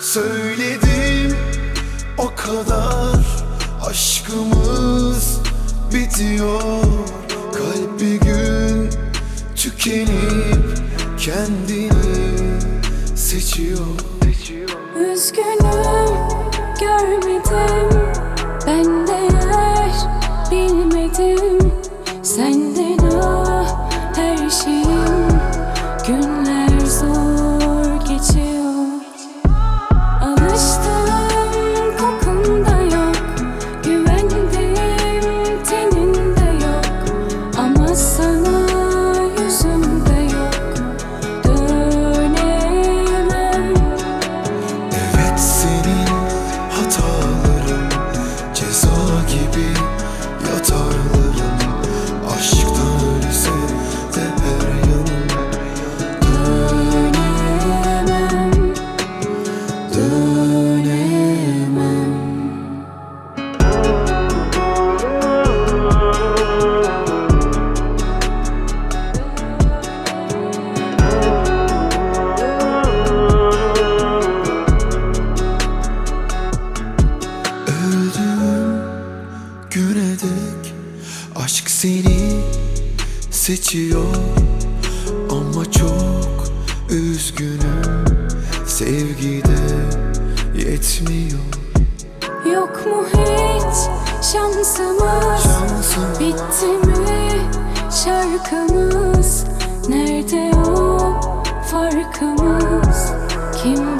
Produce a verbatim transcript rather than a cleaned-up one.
Söyledim o kadar, aşkımız bitiyor. Kalp bir gün tükenip kendini seçiyor. Üzgünüm, görmedim, ben değer bilmedim. Senden ah her şeyim, günler zor geçiyor. Alıştım, kokunda yok, güvendim, teninde yok. Ama sana yüzümde yok, dönemem. Evet, senin hataların ceza gibi yatarların. Aşktan ölse de her yanım Dönemem, dönemem. öldüm güne dek. Aşk seni seçiyor ama çok üzgünüm. Sevgide yetmiyor Yok mu hiç şansımız? şansım. Bitti mi şarkımız? Nerede o farkımız? Kim